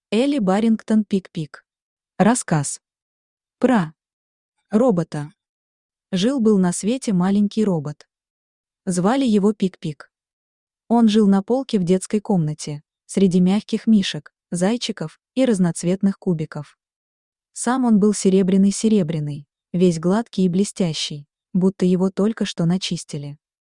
Элли Барингтон Пик-Пик. Рассказ. Про робота. Жил-был на свете маленький робот. Звали его Пик-Пик. Он жил на полке в детской комнате, среди мягких мишек, зайчиков и разноцветных кубиков. Сам он был серебряный-серебряный, весь гладкий и блестящий, будто его только что начистили.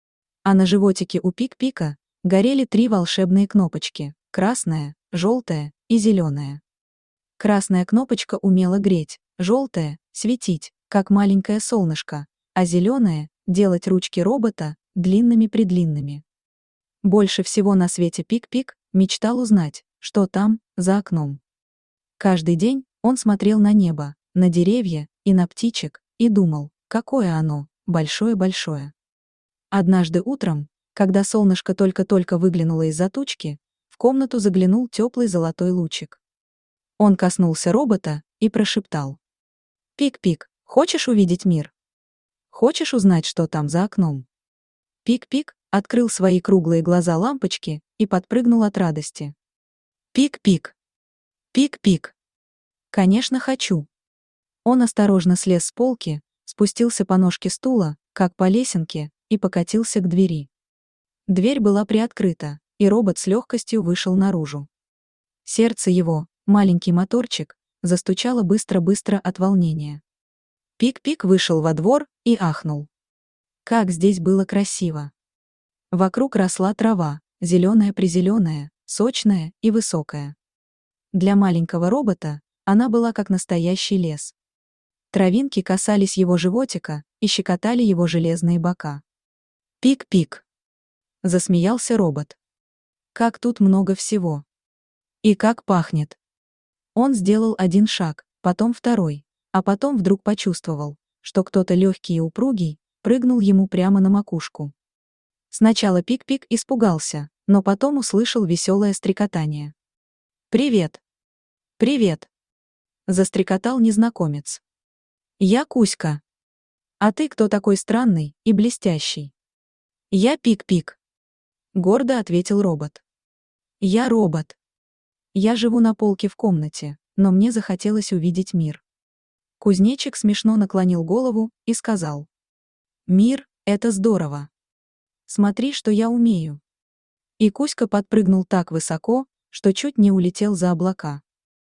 А на животике у Пик-Пика горели 3 волшебные кнопочки: красная, желтая и зеленая. Красная кнопочка умела греть, желтая — светить, как маленькое солнышко, а зеленая — делать ручки робота длинными-предлинными. Больше всего на свете Пик-Пик мечтал узнать, что там, за окном. Каждый день он смотрел на небо, на деревья и на птичек, и думал, какое оно, большое-большое. Однажды утром, когда солнышко только-только выглянуло из-за тучки, в комнату заглянул теплый золотой лучик. Он коснулся робота и прошептал: «Пик-Пик, хочешь увидеть мир? Хочешь узнать, что там за окном?» Пик-Пик открыл свои круглые глаза лампочки и подпрыгнул от радости. «Пик-Пик! Пик-Пик! Конечно, хочу!» Он осторожно слез с полки, спустился по ножке стула, как по лесенке, и покатился к двери. Дверь была приоткрыта, и робот с легкостью вышел наружу. Сердце его, маленький моторчик, застучало быстро-быстро от волнения. Пик-Пик вышел во двор и ахнул. Как здесь было красиво! Вокруг росла трава, зеленая-призеленая, сочная и высокая. Для маленького робота она была как настоящий лес. Травинки касались его животика и щекотали его железные бока. «Пик-Пик!» — засмеялся робот. «Как тут много всего! И как пахнет!» Он сделал один шаг, потом второй, а потом вдруг почувствовал, что кто-то легкий и упругий прыгнул ему прямо на макушку. Сначала Пик-Пик испугался, но потом услышал веселое стрекотание. «Привет! Привет!» — застрекотал незнакомец. «Я Кузька. А ты кто такой странный и блестящий?» «Я Пик-Пик», — гордо ответил робот. «Я робот. Я живу на полке в комнате, но мне захотелось увидеть мир». Кузнечик смешно наклонил голову и сказал: «Мир — это здорово. Смотри, что я умею». И Кузька подпрыгнул так высоко, что чуть не улетел за облака.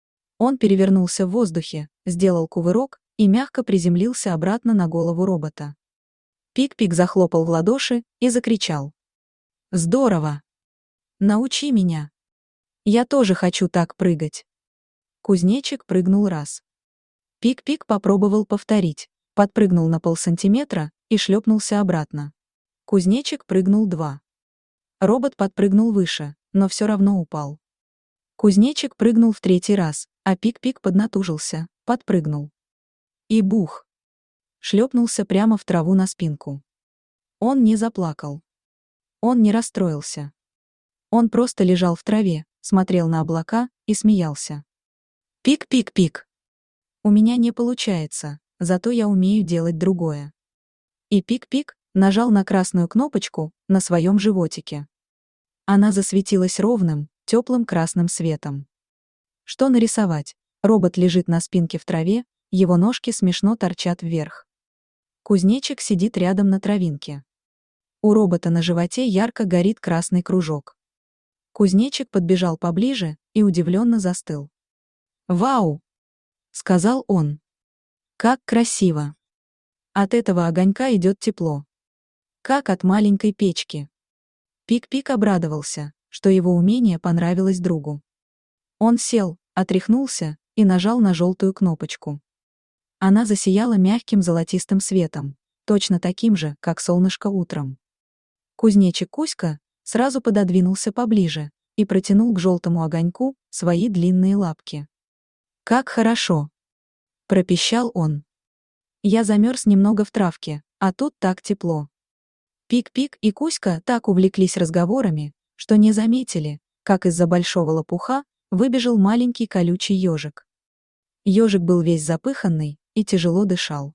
Он перевернулся в воздухе, сделал кувырок и мягко приземлился обратно на голову робота. Пик-Пик захлопал в ладоши и закричал: «Здорово! Научи меня! Я тоже хочу так прыгать!» Кузнечик прыгнул раз. Пик-Пик попробовал повторить, подпрыгнул на полсантиметра и шлепнулся обратно. Кузнечик прыгнул 2. Робот подпрыгнул выше, но все равно упал. Кузнечик прыгнул в 3-й раз, а Пик-Пик поднатужился, подпрыгнул. И бух! Шлепнулся прямо в траву на спинку. Он не заплакал. Он не расстроился. Он просто лежал в траве, смотрел на облака и смеялся. «Пик-пик-пик! У меня не получается, зато я умею делать другое». И Пик-Пик нажал на красную кнопочку на своем животике. Она засветилась ровным, теплым красным светом. Что нарисовать? Робот лежит на спинке в траве, его ножки смешно торчат вверх. Кузнечик сидит рядом на травинке. У робота на животе ярко горит красный кружок. Кузнечик подбежал поближе и удивленно застыл. «Вау!» — сказал он. «Как красиво! От этого огонька идет тепло. Как от маленькой печки». Пик-Пик обрадовался, что его умение понравилось другу. Он сел, отряхнулся и нажал на желтую кнопочку. Она засияла мягким золотистым светом, точно таким же, как солнышко утром. Кузнечик Кузька сразу пододвинулся поближе и протянул к желтому огоньку свои длинные лапки. «Как хорошо!» — пропищал он. «Я замерз немного в травке, а тут так тепло». Пик-Пик и Кузька так увлеклись разговорами, что не заметили, как из-за большого лопуха выбежал маленький колючий ежик. Ежик был весь запыханный и тяжело дышал.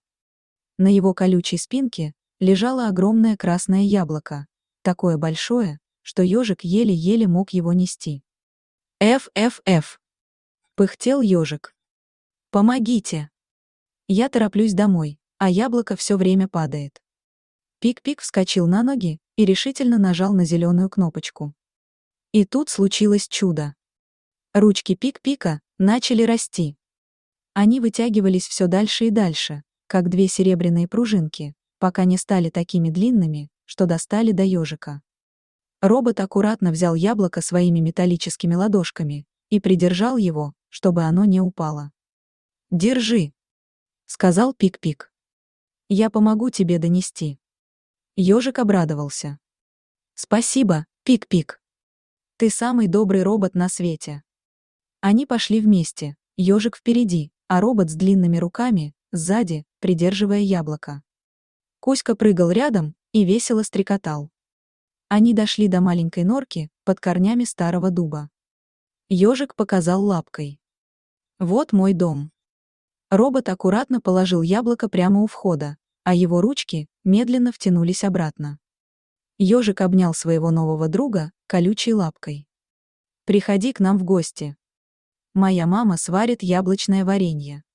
На его колючей спинке лежало огромное красное яблоко, такое большое, что ежик еле-еле мог его нести. «Ф-Ф-Ф!» Пыхтел ежик. Помогите! Я тороплюсь домой, а яблоко все время падает. Пик-пик вскочил на ноги и решительно нажал на зеленую кнопочку. И тут случилось чудо. Ручки Пик-пика начали расти. Они вытягивались все дальше и дальше, как две серебряные пружинки, пока не стали такими длинными, что достали до ежика. Робот аккуратно взял яблоко своими металлическими ладошками и придержал его, чтобы оно не упало. «Держи», — сказал Пик-пик. «Я помогу тебе донести». Ежик обрадовался. «Спасибо, Пик-пик. Ты самый добрый робот на свете». Они пошли вместе, ежик впереди, а робот с длинными руками, сзади, придерживая яблоко. Кузька прыгал рядом и весело стрекотал. Они дошли до маленькой норки под корнями старого дуба. Ежик показал лапкой. «Вот мой дом». Робот аккуратно положил яблоко прямо у входа, а его ручки медленно втянулись обратно. Ежик обнял своего нового друга колючей лапкой. «Приходи к нам в гости. Моя мама сварит яблочное варенье».